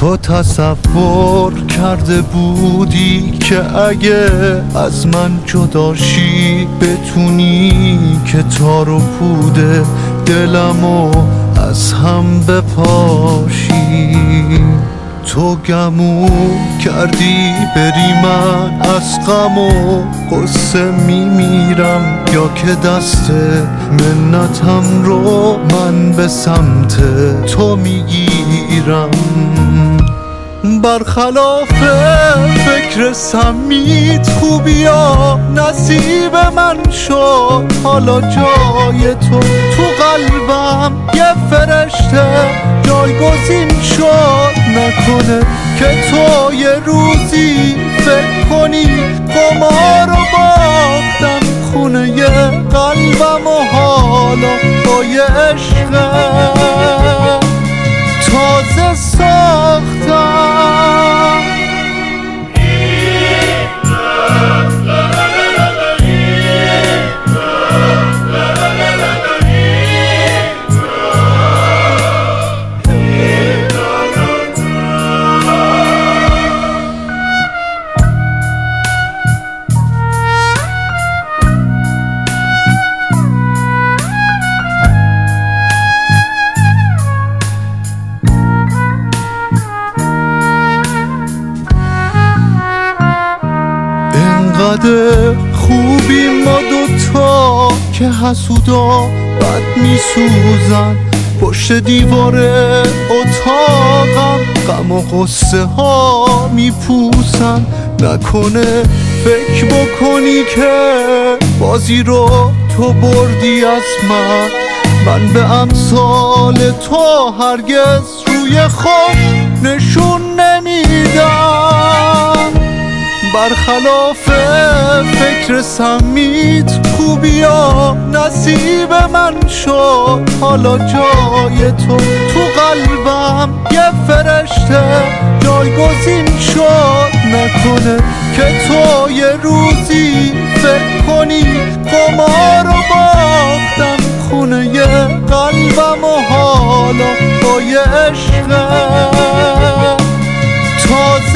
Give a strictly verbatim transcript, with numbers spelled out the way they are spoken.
تو تصور کرده بودی که اگه از من جداشی بتونی که تار و پوده دلمو از هم بپاشی. تو گمو کردی بری، من از غم و قصه میمیرم، یا که دست منتم رو من به سمت تو میگیرم. برخلاف فکر سمیت خوبیا نصیب من شد، حالا جای تو تو قلبم یه فرشته جایگزین شد. نکنه که تو یه روزی فکر کنی قمار رو باختم خونه یه قلبم و حالا با یه عشق تازه ساختم. انقدر خوبی ما دوتا که حسودا بد میسوزن، پشت دیوار اتاقم غم و قصه ها میپوسن. نکنه فکر بکنی که بازی رو تو بردی از من، من به امثال تو هرگز روی خود نشون نمیدم. برخلاف فکر سمیت خوبیا نصیب من شد، حالا جای تو تو قلبم یه فرشته جایگزین شد. نکنه که تو یه روزی فکر کنی قمار رو باختم خونه یه قلبم و حالا با یه عشق تازه